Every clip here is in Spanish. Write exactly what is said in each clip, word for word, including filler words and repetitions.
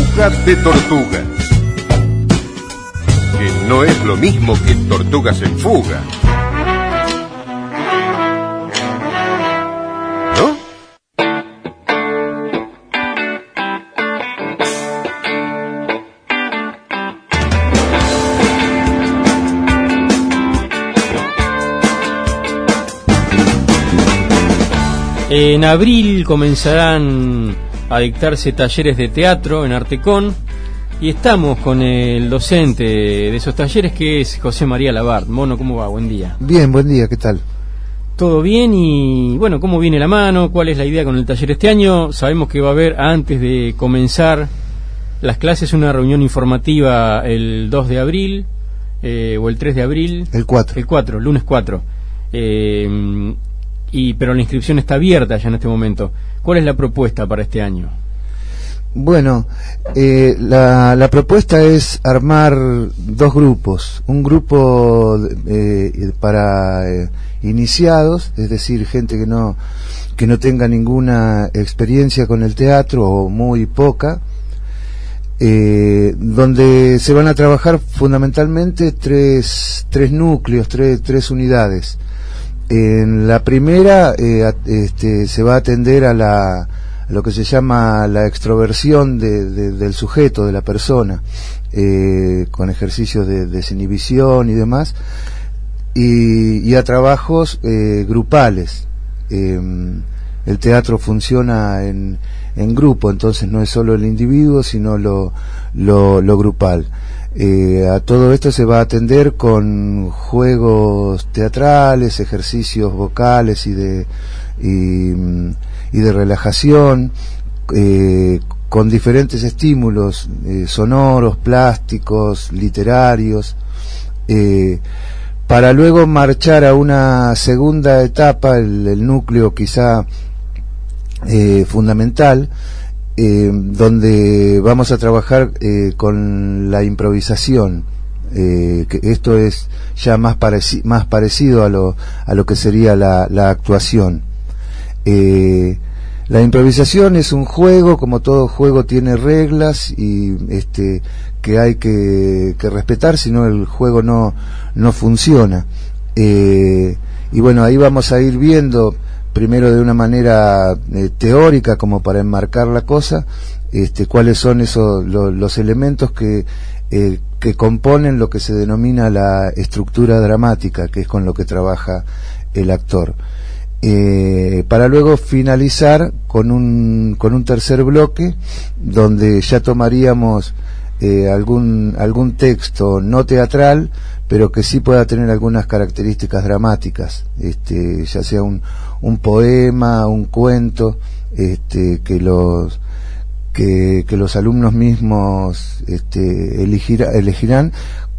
Fuga de tortugas. Que no es lo mismo que tortugas en fuga. ¿No? En abril comenzarán a dictarse talleres de teatro en Artecón y estamos con el docente de esos talleres, que es José María Labart. Mono, ¿cómo va? Buen día. Bien, buen día, ¿qué tal? Todo bien. Y bueno, ¿cómo viene la mano? ¿Cuál es la idea con el taller este año? Sabemos que va a haber, antes de comenzar las clases, una reunión informativa el dos de abril eh, o el tres de abril. El cuatro. El cuatro, lunes cuatro. Eh, y pero la inscripción está abierta ya en este momento. ¿Cuál es la propuesta para este año? Bueno, eh, la, la propuesta es armar dos grupos. Un grupo eh, para eh, iniciados, es decir, gente que no que no tenga ninguna experiencia con el teatro o muy poca, eh, donde se van a trabajar fundamentalmente tres, tres núcleos, tres, tres unidades. En la primera eh, este, se va a atender a, la, a lo que se llama la extroversión de, de, del sujeto, de la persona, eh, con ejercicios de desinhibición y demás, y, y a trabajos eh, grupales. Eh, el teatro funciona en, en grupo, entonces no es solo el individuo, sino lo, lo, lo grupal. Eh, a todo esto se va a atender con juegos teatrales, ejercicios vocales y de y, y de relajación, eh, con diferentes estímulos eh, sonoros, plásticos, literarios, eh, para luego marchar a una segunda etapa, el, el núcleo quizá eh, fundamental, Eh, donde vamos a trabajar eh, con la improvisación, eh, que esto es ya más, pareci más parecido a lo, a lo que sería la, la actuación. Eh, la improvisación es un juego, como todo juego tiene reglas y este que hay que, que respetar, si no el juego no, no funciona. Eh, y bueno, ahí vamos a ir viendo, primero de una manera eh, teórica, como para enmarcar la cosa, este, cuáles son esos lo, los elementos que eh, que componen lo que se denomina la estructura dramática, que es con lo que trabaja el actor, eh, para luego finalizar con un con un tercer bloque donde ya tomaríamos eh, algún algún texto no teatral, pero que sí pueda tener algunas características dramáticas, este, ya sea un, un poema, un cuento, este, que los que, que los alumnos mismos este, elegirá, elegirán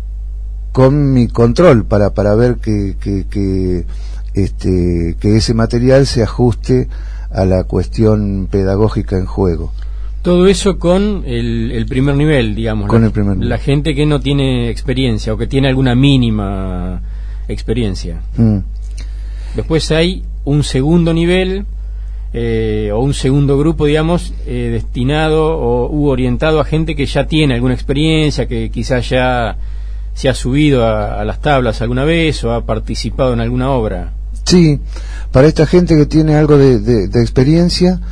con mi control para para ver que que, que este que ese material se ajuste a la cuestión pedagógica en juego. Todo eso con el, el primer nivel, digamos. Con la, el primer nivel. La gente que no tiene experiencia o que tiene alguna mínima experiencia. Mm. Después hay un segundo nivel eh, o un segundo grupo, digamos, eh, destinado o u orientado a gente que ya tiene alguna experiencia, que quizás ya se ha subido a, a las tablas alguna vez o ha participado en alguna obra. Sí, para esta gente que tiene algo de, de, de experiencia,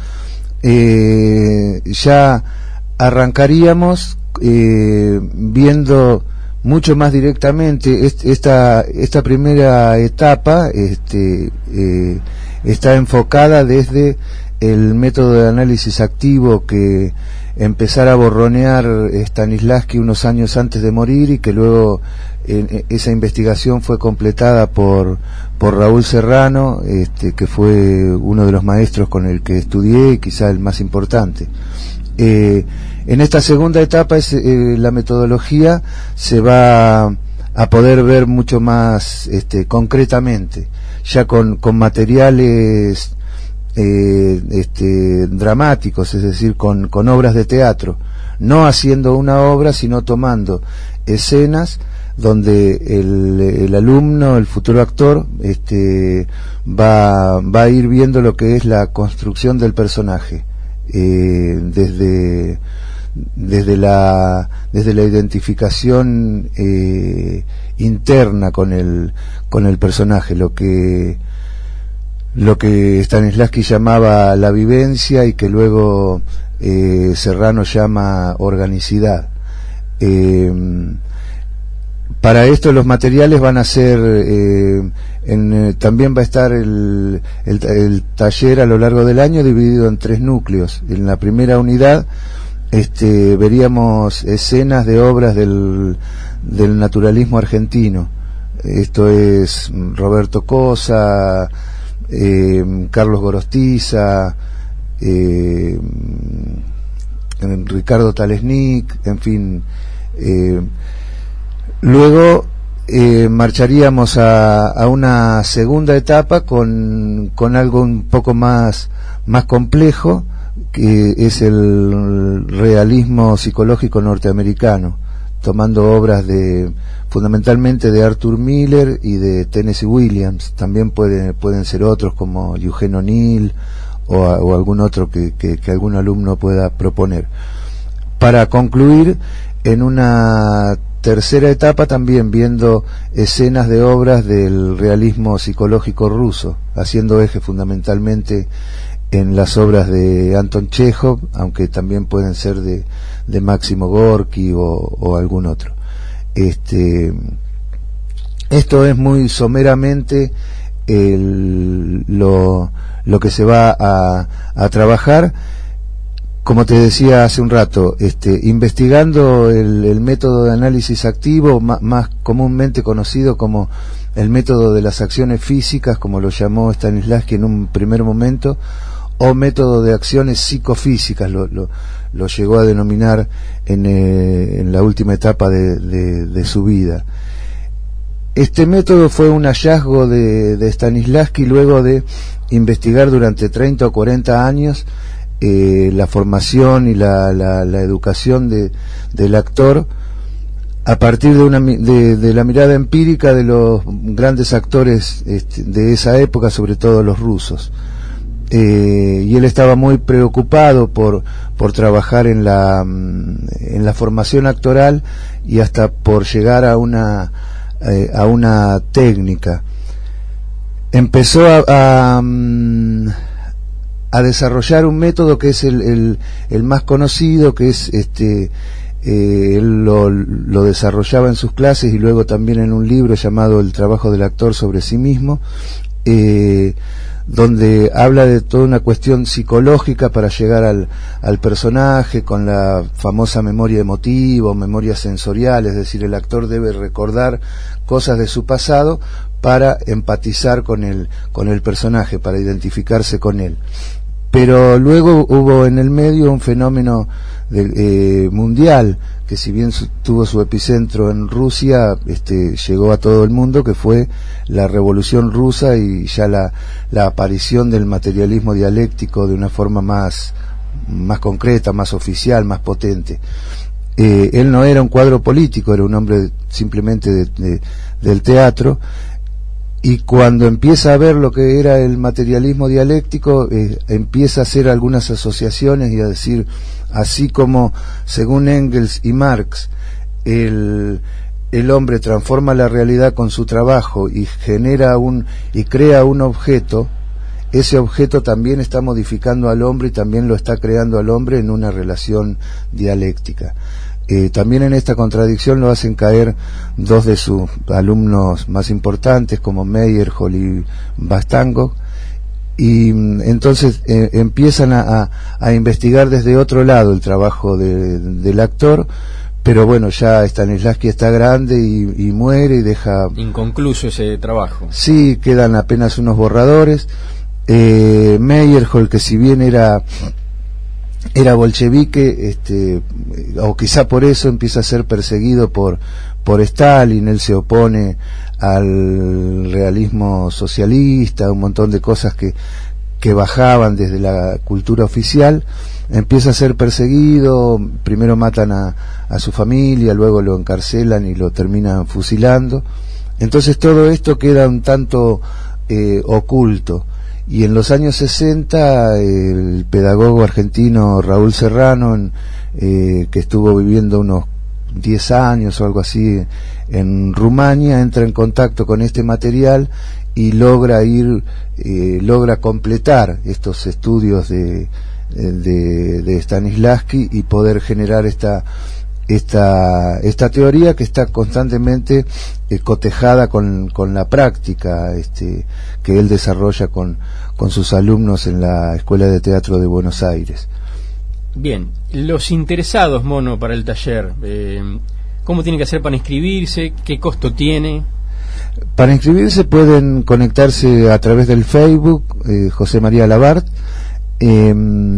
Eh, ya arrancaríamos eh, viendo mucho más directamente est esta esta primera etapa. Este eh, está enfocada desde el método de análisis activo que empezara a borronear Stanislavski unos años antes de morir, y que luego eh, esa investigación fue completada por por Raúl Serrano, este, que fue uno de los maestros con el que estudié y quizá el más importante. Eh, en esta segunda etapa es, eh, la metodología se va a poder ver mucho más este, concretamente, ya con, con materiales eh, este, dramáticos, es decir, con, con obras de teatro, no haciendo una obra, sino tomando escenas donde el, el alumno, el futuro actor, este, va, va a ir viendo lo que es la construcción del personaje, eh, desde, desde la desde la identificación eh, interna con el con el personaje, lo que lo que Stanislavski llamaba la vivencia y que luego eh, Serrano llama organicidad. Eh, para esto los materiales van a ser eh, en, eh, también va a estar el, el, el taller a lo largo del año dividido en tres núcleos. En la primera unidad este, veríamos escenas de obras del, del naturalismo argentino. Esto es Roberto Cosa, eh, Carlos Gorostiza, eh, Ricardo Talesnik, en fin. Eh, luego eh, marcharíamos a, a una segunda etapa con, con algo un poco más, más complejo, que es el realismo psicológico norteamericano, tomando obras de fundamentalmente de Arthur Miller y de Tennessee Williams. También pueden, pueden ser otros como Eugene O'Neill o, a, o algún otro que, que, que algún alumno pueda proponer, para concluir en una tercera etapa también viendo escenas de obras del realismo psicológico ruso, haciendo eje fundamentalmente en las obras de Anton Chekhov, aunque también pueden ser de, de Máximo Gorki o, o algún otro. Este, esto es muy someramente el, lo, lo que se va a, a trabajar. Como te decía hace un rato, este, investigando el, el método de análisis activo, más, más comúnmente conocido como el método de las acciones físicas, como lo llamó Stanislavski en un primer momento, o método de acciones psicofísicas, lo, lo, lo llegó a denominar en, eh, en la última etapa de, de, de su vida. Este método fue un hallazgo de, de Stanislavski luego de investigar durante treinta o cuarenta años eh, la formación y la, la, la educación de, del actor a partir de, una, de, de la mirada empírica de los grandes actores este, de esa época, sobre todo los rusos. Eh, y él estaba muy preocupado por, por trabajar en la, en la formación actoral y hasta por llegar a una, eh, a una técnica. Empezó a, a, a desarrollar un método que es el, el, el más conocido, que es este, eh, él lo, lo desarrollaba en sus clases y luego también en un libro llamado El trabajo del actor sobre sí mismo, eh, donde habla de toda una cuestión psicológica para llegar al, al personaje, con la famosa memoria emotiva o memoria sensorial, es decir, el actor debe recordar cosas de su pasado para empatizar con el, con el personaje, para identificarse con él. Pero luego hubo en el medio un fenómeno de, eh, mundial, que si bien su, tuvo su epicentro en Rusia, este, llegó a todo el mundo, que fue la Revolución Rusa y ya la, la aparición del materialismo dialéctico de una forma más, más concreta, más oficial, más potente. Eh, él no era un cuadro político, era un hombre simplemente de, de, del teatro, y cuando empieza a ver lo que era el materialismo dialéctico, eh, empieza a hacer algunas asociaciones y a decir, así como según Engels y Marx el, el hombre transforma la realidad con su trabajo y genera un y crea un objeto, ese objeto también está modificando al hombre y también lo está creando al hombre en una relación dialéctica. Eh, también en esta contradicción lo hacen caer dos de sus alumnos más importantes, como Meyerhold y Vastangov, y entonces eh, empiezan a, a, a investigar desde otro lado el trabajo de, del actor, pero bueno, ya Stanislavski está grande y, y muere y deja inconcluso ese trabajo. Sí, quedan apenas unos borradores. eh, Meyerhold, que si bien era era bolchevique, este, o quizá por eso empieza a ser perseguido por, por Stalin, él se opone al realismo socialista, un montón de cosas que, que bajaban desde la cultura oficial, empieza a ser perseguido, primero matan a, a su familia, luego lo encarcelan y lo terminan fusilando. Entonces todo esto queda un tanto eh, oculto, Y en los años sesenta, el pedagogo argentino Raúl Serrano, en, eh, que estuvo viviendo unos diez años o algo así en Rumania, entra en contacto con este material y logra ir, eh, logra completar estos estudios de, de, de Stanislavski y poder generar esta esta esta teoría que está constantemente eh, cotejada con, con la práctica este, que él desarrolla con, con sus alumnos en la Escuela de Teatro de Buenos Aires. Bien, los interesados, Mono, para el taller, eh, ¿cómo tienen que hacer para inscribirse? ¿Qué costo tiene? Para inscribirse pueden conectarse a través del Facebook, eh, José María Labart, eh,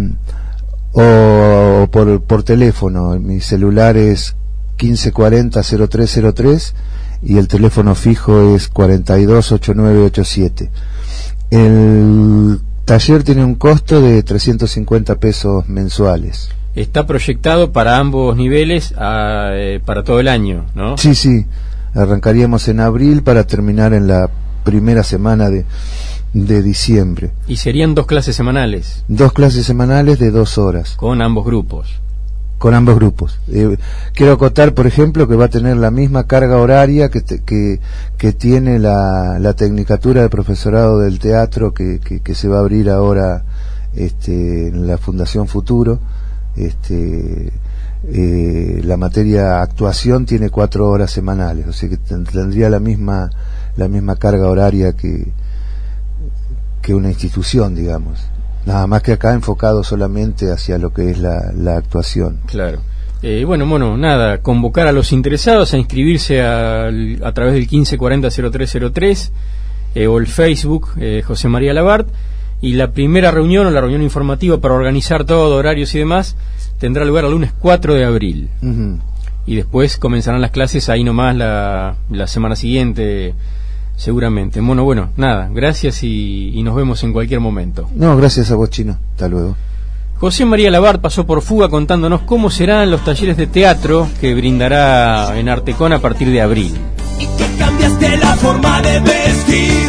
o por, por teléfono. Mi celular es quince cuarenta cero tres cero tres y el teléfono fijo es cuarenta y dos ochenta y nueve ochenta y siete. El taller tiene un costo de trescientos cincuenta pesos mensuales. Está proyectado para ambos niveles a, eh, para todo el año, ¿no? Sí, sí. Arrancaríamos en abril para terminar en la primera semana de, de diciembre. Y serían dos clases semanales. Dos clases semanales de dos horas. Con ambos grupos. Con ambos grupos. Eh, quiero acotar, por ejemplo, que va a tener la misma carga horaria que, te, que, que tiene la, la tecnicatura de profesorado del teatro que, que, que se va a abrir ahora este, en la Fundación Futuro. Este, eh, la materia actuación tiene cuatro horas semanales, o sea que tendría la misma, la misma carga horaria que, que una institución, digamos. Nada más que acá enfocado solamente hacia lo que es la, la actuación. Claro. Eh, bueno, Mono, nada, convocar a los interesados a inscribirse al, a través del quince cuarenta cero tres cero tres eh, o el Facebook eh, José María Labart, y la primera reunión o la reunión informativa para organizar todo, horarios y demás, tendrá lugar el lunes cuatro de abril. Uh-huh. Y después comenzarán las clases ahí nomás la, la semana siguiente, seguramente. Mono, bueno, nada, gracias y, y nos vemos en cualquier momento. No, gracias a vos, Chino. Hasta luego. José María Labart pasó por Fuga contándonos cómo serán los talleres de teatro que brindará en Artecón a partir de abril. Y que cambiaste la forma de vestir.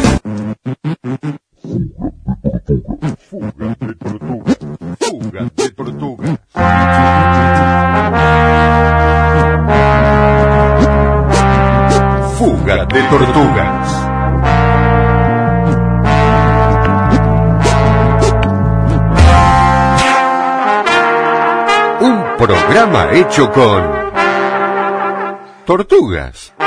Fuga de tortugas. Fuga de tortugas. Un programa hecho con tortugas.